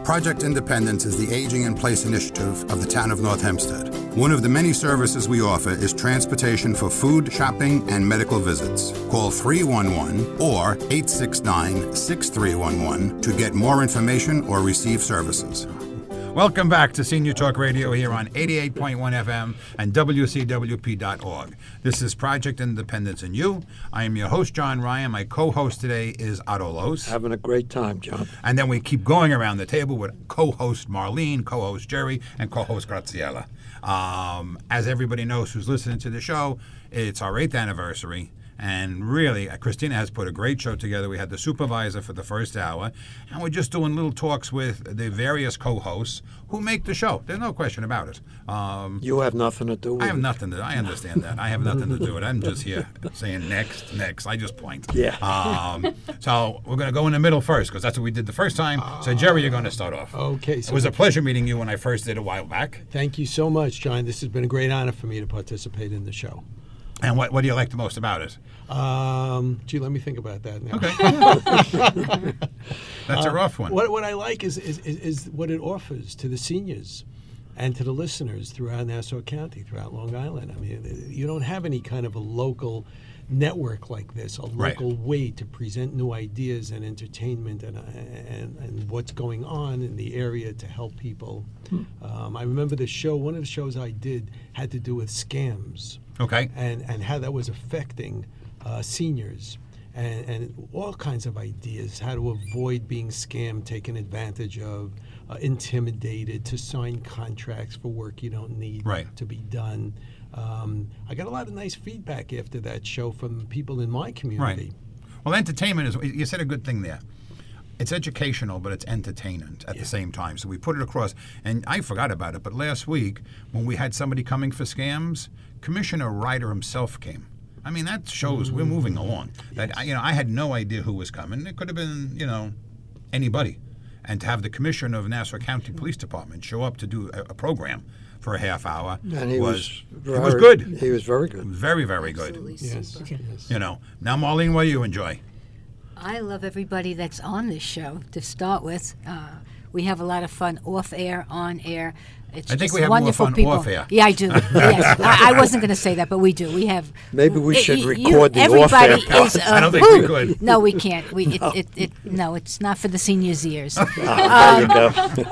Project Independence is the Aging in Place initiative of the town of North Hempstead. One of the many services we offer is transportation for food, shopping, and medical visits. Call 311 or 869-6311 to get more information or receive services. Welcome back to Senior Talk Radio here on 88.1 FM and WCWP.org. This is Project Independence and You. I am your host, John Ryan. My co-host today is Otto Los. Having a great time, John. And then we keep going around the table with co-host Marlene, co-host Jerry, and co-host Graziella. As everybody knows who's listening to the show, it's our 8th anniversary. And really, Christina has put a great show together. We had the supervisor for the first hour, and we're just doing little talks with the various co-hosts who make the show. There's no question about it. You have nothing to do with it. I have nothing to do. I understand that. I have nothing to do with it. I'm just here saying next. I just point. Yeah. So we're going to go in the middle first, because that's what we did the first time. So, Jerry, you're going to start off. Okay. So it was a pleasure meeting you when I first did a while back. Thank you so much, John. This has been a great honor for me to participate in the show. And what do you like the most about it? Let me think about that now. Okay. That's a rough one. What I like is what it offers to the seniors and to the listeners throughout Nassau County, throughout Long Island. I mean, you don't have any kind of a local network like this, a local way to present new ideas and entertainment and what's going on in the area to help people. I remember one of the shows I did had to do with scams. Okay. And how that was affecting seniors and all kinds of ideas, how to avoid being scammed, taken advantage of, intimidated, to sign contracts for work you don't need to be done. I got a lot of nice feedback after that show from people in my community. Right. Well, entertainment is, you said a good thing there. It's educational, but it's entertainment at the same time. So we put it across. And I forgot about it, but last week when we had somebody coming for scams, Commissioner Ryder himself came. I mean, that shows we're moving along. Yes. That I had no idea who was coming. It could have been, anybody. And to have the Commissioner of Nassau County Police Department show up to do a program for a half hour and he was good. He was very good. Very, very good. Absolutely super. Yes. Now, Marlene, what do you enjoy? I love everybody that's on this show to start with. We have a lot of fun off air, on air. It's I think just we have wonderful more fun people. off air. Yeah, I do. Yes, I wasn't going to say that, but we do. We have. Maybe we should record the off-air part. I don't think we could. No, we can't. No, it's not for the seniors' ears. There you go.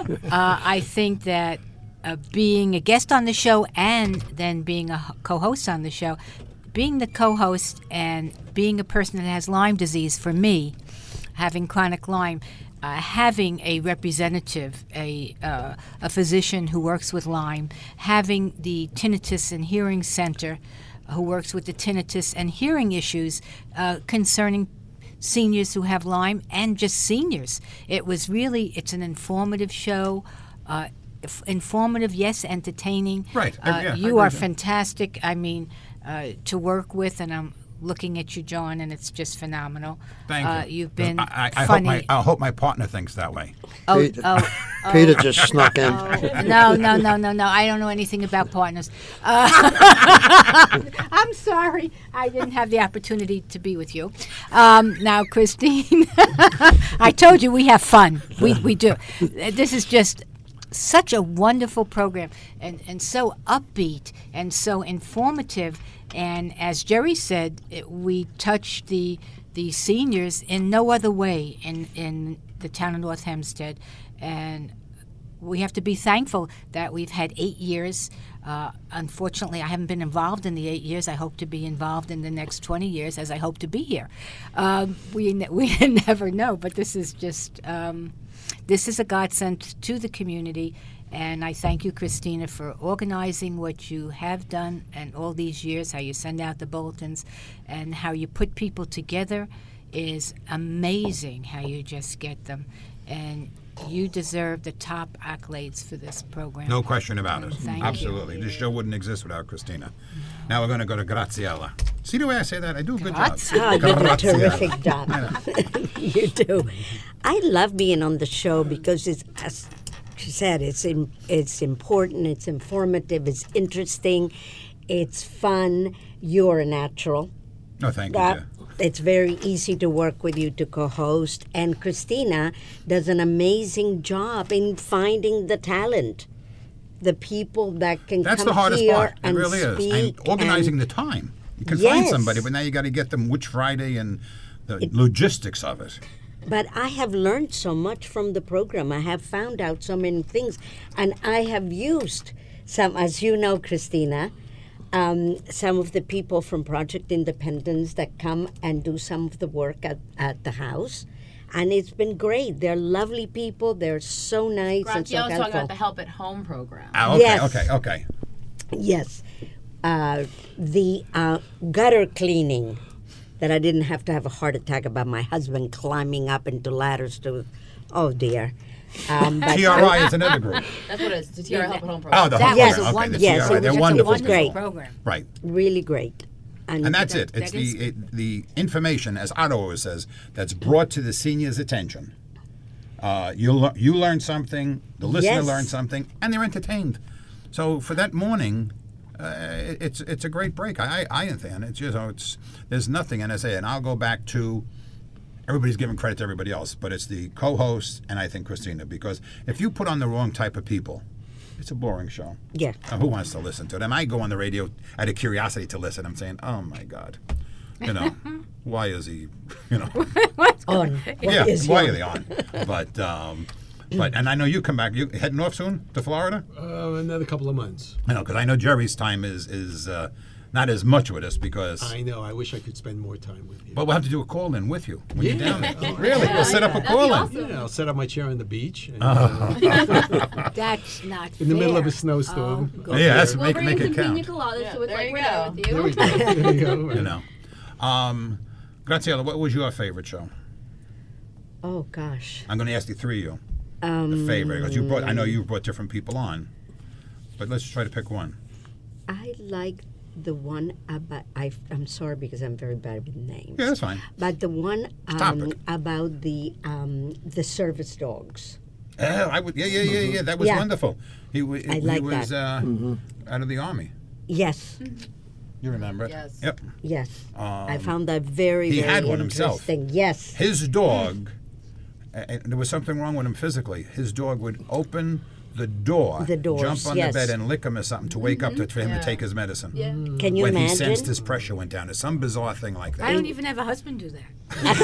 I think that being a guest on the show and then being a co-host on the show, being the co-host and being a person that has Lyme disease, for me, having chronic Lyme, having a representative, a physician who works with Lyme, having the Tinnitus and Hearing Center who works with the tinnitus and hearing issues concerning seniors who have Lyme and just seniors. It's an informative show. Informative, yes, entertaining. Right. You are fantastic. I mean, to work with, and I'm looking at you, John, and it's just phenomenal. Thank you. You've been I funny. I hope my partner thinks that way. Peter just snuck in. No. I don't know anything about partners. I'm sorry. I didn't have the opportunity to be with you. Now, Christine, I told you we have fun. We do. This is just such a wonderful program and so upbeat and so informative. And as Jerry said, we touch the seniors in no other way in the town of North Hempstead. And we have to be thankful that we've had 8 years. Unfortunately, I haven't been involved in the 8 years. I hope to be involved in the next 20 years, as I hope to be here. We never know, but this is just... this is a godsend to the community, and I thank you, Christina, for organizing what you have done and all these years, how you send out the bulletins and how you put people together is amazing, how you just get them. And you deserve the top accolades for this program. No question about it. Thank Absolutely. you. This show wouldn't exist without Christina. Now we're going to go to Graziella. See the way I say that? I do a good job. Oh, you do a terrific job. You do. I love being on the show because it's, as she said, it's important, it's informative, it's interesting, it's fun. You're a natural. No, thank you, dear. It's very easy to work with you to co-host, and Christina does an amazing job in finding the talent, the people that can That's come the hardest here part. It and really is. speak And organizing and- the time. You can find Yes. somebody, but now you got to get them which Friday and the logistics of it. But I have learned so much from the program. I have found out so many things, and I have used some, as you know, Christina, some of the people from Project Independence that come and do some of the work at the house. And it's been great. They're lovely people. They're so nice and so Graziella was talking helpful. about the Help at Home program. Ah, okay, Yes. okay. Yes. The gutter cleaning that I didn't have to have a heart attack about my husband climbing up into ladders to, oh dear. But TRI is another group. That's what it is. It's the TR Help at Home program. Oh, the That whole Yes. program. Okay, wonderful. the Yes, TRI. it They're was- wonderful. it was great. program. Right. really great. And that's it. that It's is the information, as Otto always says, that's brought to the seniors' attention. You learn something, the listener Yes. learns something, and they're entertained. So for that morning, it's a great break. I think it's just there's nothing. And I say, and I'll go back to everybody's giving credit to everybody else, but it's the co-host and I think Christina, because if you put on the wrong type of people, it's a boring show. Yeah. Who wants to listen to it? And I go on the radio out of curiosity to listen. I'm saying, oh my God, why is he, On. yeah, Is why on. are they on? But and I know you come back. You heading off soon to Florida? Another couple of months. I know because I know Jerry's time is not as much with us because. I know. I wish I could spend more time with you. But we'll have to do a call in with you when you're Yeah. down there. Oh, Really, we'll set up a call in. Yeah, I'll set up my chair on the beach and, That's not in the middle of a fair. snowstorm. Oh, Yeah, that's We'll make bring make some it count. pina coladas, so it's There like you we're there go. with There we you. go. There you go. Graziella, what was your favorite show? Oh gosh. I'm going to ask the three of you. The favorite, because I know you brought different people on, but let's try to pick one. I like the one about. I'm sorry because I'm very bad with names. Yeah, that's fine. But the one Topic. about the service dogs. Oh, I would. Yeah. That was Yeah. wonderful. He like was that. out of the army. Yes. You remember it? Yes. Yep. Yes. I found that very, he very had one himself. interesting. Yes. His dog, and there was something wrong with him physically. His dog would open the door, The doors, jump on yes. the bed, and lick him or something to wake up for him Yeah. to take his medicine. Yeah. Can you When he imagine? sensed his pressure went down, or some bizarre thing like that. I don't even have a husband do that.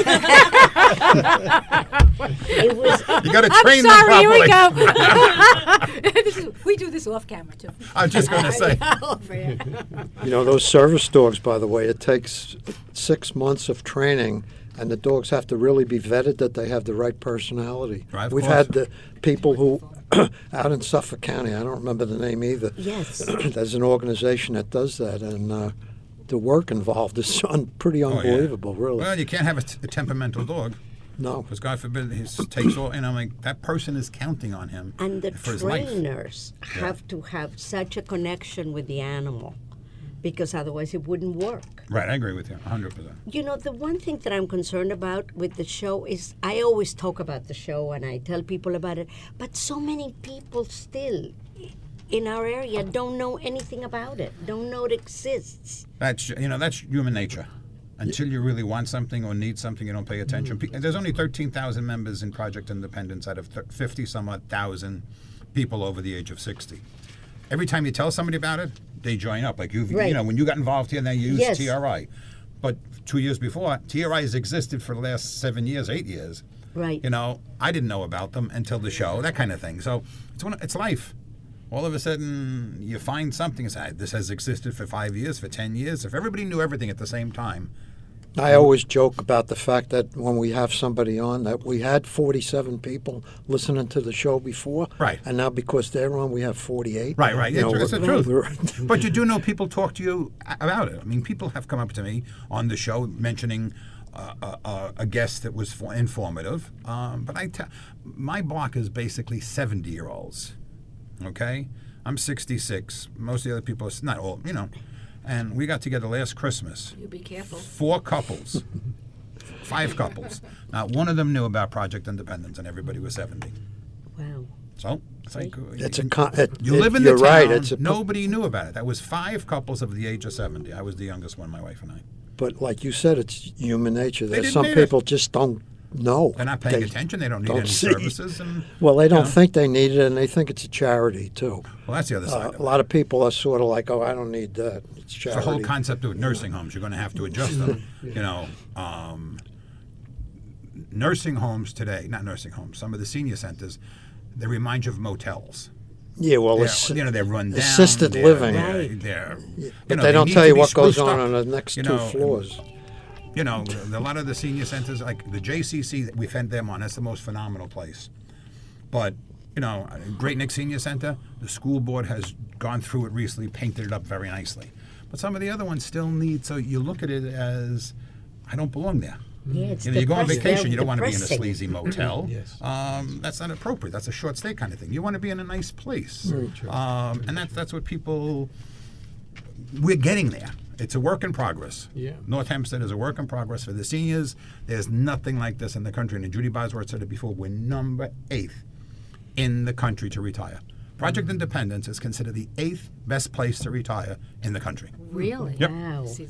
It was. You got to I'm train sorry, here we them properly. go. We do this off camera, too. I was just going to say. Over here. Those service dogs, by the way, it takes 6 months of training, and the dogs have to really be vetted that they have the right personality. Right, of We've course. had the people who, out in Suffolk County, I don't remember the name either. Yes. There's an organization that does that, and the work involved is pretty Oh, yeah. unbelievable, really. Well, you can't have a temperamental dog. No. Because God forbid he takes all, like that person is counting on him And the for his life. trainers have to have such a connection with the animal, because otherwise it wouldn't work. Right, I agree with you, 100%. The one thing that I'm concerned about with the show is I always talk about the show and I tell people about it, but so many people still in our area don't know anything about it, don't know it exists. That's human nature. Until you really want something or need something, you don't pay attention. There's only 13,000 members in Project Independence out of 50 some odd thousand people over the age of 60. Every time you tell somebody about it, they join up. Like Right. when you got involved here, they used Yes. TRI. But 2 years before, TRI has existed for the last 7 years, 8 years. Right. I didn't know about them until the show, that kind of thing. So it's life. All of a sudden, you find something and say, this has existed for 5 years, for 10 years. If everybody knew everything at the same time. I always joke about the fact that when we have somebody on, that we had 47 people listening to the show before. Right. And now because they're on, we have 48. Right. It's the truth. we're- But you do know people talk to you about it. I mean, people have come up to me on the show mentioning a guest that was informative. But my block is basically 70-year-olds. Okay? I'm 66. Most of the other people are not all, And we got together last Christmas. You be careful. 4 couples. 5 couples. Not one of them knew about Project Independence, and everybody was 70. Wow. So it's like you you live in the you're town. right. It's Nobody knew about it. That was 5 couples of the age of 70. I was the youngest one, my wife and I. But like you said, it's human nature. There's didn't some need it. people just don't know. They're not paying They attention. They don't need don't any see. services. And, Well, they don't know. think they need it, and they think it's a charity too. well, that's the other side. of A it. lot of people are sort of like, "Oh, I don't need that. It's It's charity." the whole concept of nursing homes. You're going to have to adjust them. Nursing homes today, not nursing homes, some of the senior centers, they remind you of motels. Yeah, well, They're run down. assisted they're- living. They're, but they don't tell you what goes on on the next you two know, floors. You know, a lot of the senior centers, like the JCC, we fed them on. That's the most phenomenal place. But, you know, Great Neck Senior Center, the school board has gone through it recently, painted it up very nicely. But some of the other ones still need, so you look at it as, I don't belong there. Yeah, it's You know, you go on depressing. vacation, you don't want to be in a Depressing. sleazy motel. Yes. That's not appropriate. That's a short stay kind of thing. You want to be in a nice place. Very true. And that's what people, we're getting there. It's a work in progress. Yeah. North Hempstead is a work in progress for the seniors. There's nothing like this in the country. And Judy Bosworth said it before, we're number 8 in the country to retire. Project Independence is considered the 8th best place to retire in the country. Really? Yep. Wow. See,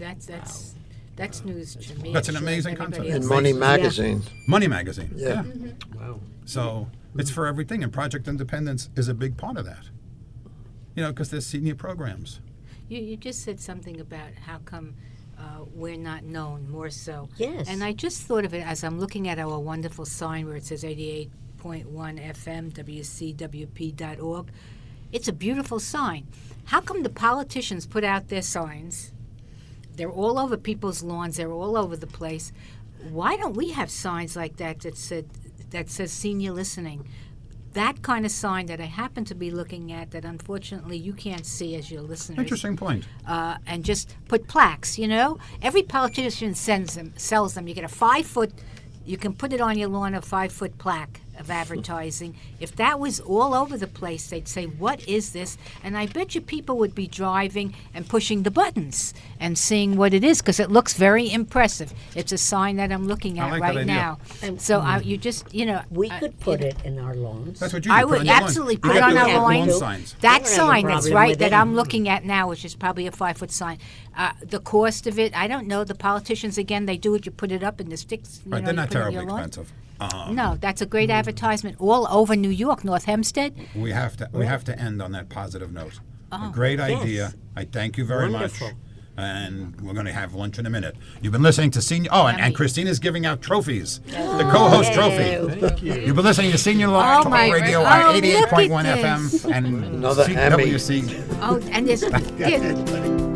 that's news to me. That's an I'm sure amazing everybody concept. In else Money is. magazine. Money Magazine. Yeah. Wow. So it's for everything, and Project Independence is a big part of that. You know, because there's senior programs. You just said something about how come we're not known more so. Yes. And I just thought of it as I'm looking at our wonderful sign where it says 88.1 FM, WCWP.org. It's a beautiful sign. How come the politicians put out their signs? They're all over people's lawns. They're all over the place. Why don't we have signs like that that says senior listening? That kind of sign that I happen to be looking at that unfortunately you can't see as your listeners. Interesting point. And just put plaques, you know? Every politician sells them. You get a 5-foot, you can put it on your lawn, a 5-foot plaque of advertising. If that was all over the place, they'd say, what is this? And I bet you people would be driving and pushing the buttons and seeing what it is, because it looks very impressive. It's a sign that I'm looking I at like that right idea. now. So you just, you know. We could put it in our lawns. That's what you I do, put would on your lawn. absolutely You put got on the our lawn lawns. signs. I That don't have a sign that's problem right with that it. I'm looking at now, which is probably a 5-foot sign. The cost of it, I don't know. The politicians, again, they do it. You put it up in the sticks. Right, you they're know, not you put it on terribly your lawn. expensive. No, that's a great advertisement all over New York, North Hempstead. We have to end on that positive note. A great yes. idea. I thank you very Wonderful. much. And we're going to have lunch in a minute. You've been listening to Senior... Oh, and Christina's giving out trophies. The co-host trophy. Thank you. You've been listening to Senior Talk my- Radio oh, on look at 88.1 this. FM and Another Emmy. CWC. Oh, and there's